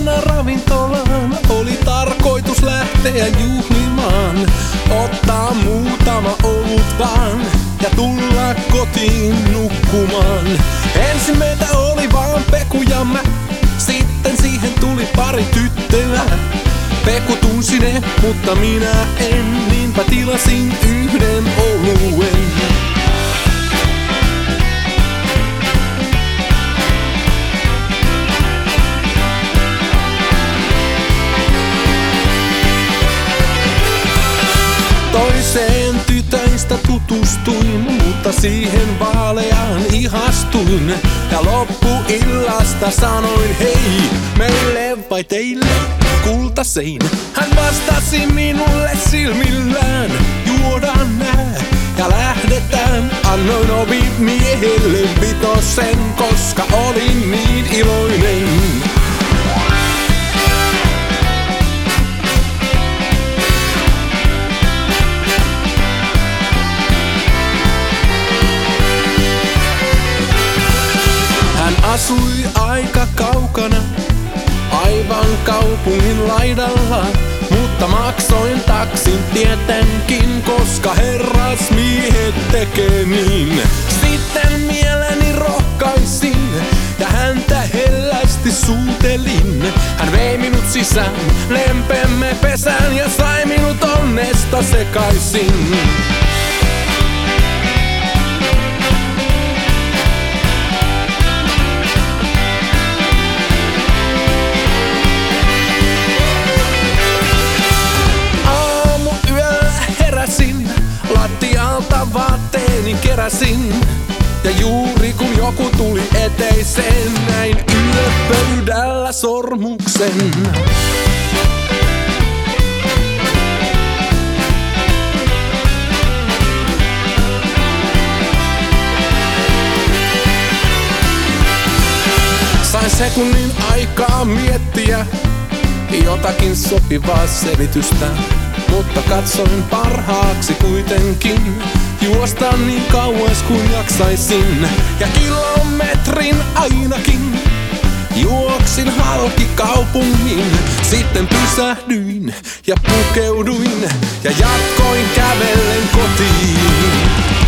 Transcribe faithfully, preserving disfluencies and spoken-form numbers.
mennä ravintolaan, oli tarkoitus lähteä juhlimaan. Ottaa muutama olut vaan ja tulla kotiin nukkumaan. Ensin meitä oli vaan Peku ja mä, sitten siihen tuli pari tyttöä. Peku tunsi ne, mutta minä en, niinpä tilasin yhden oluen. Toiseen tytöistä tutustuin, mutta siihen vaaleaan ihastuin. Ja loppuillasta sanoin hei, meille vai teille kultasein. Hän vastasi minulle silmillään, juodaan nää ja lähdetään. Annoin ovi miehelle vitosen, koska olin niin iloinen. Asui aika kaukana, aivan kaupungin laidalla, mutta maksoin taksin tietenkin, koska herrasmiehet tekee niin. Sitten mieleni rohkaisin ja häntä hellästi suutelin. Hän vei minut sisään lempeämme pesään ja sai minut onnesta sekaisin. Lattialta vaatteeni keräsin ja juuri kun joku tuli eteiseen, näin yöpöydällä sormuksen. Sain sekunnin aikaa miettiä jotakin sopivaa selitystä, mutta katsoin parhaaksi kuitenkin juosta niin kauas kuin jaksaisin. Ja kilometrin ainakin juoksin halki kaupungin. Sitten pysähdyin ja pukeuduin ja jatkoin kävellen kotiin.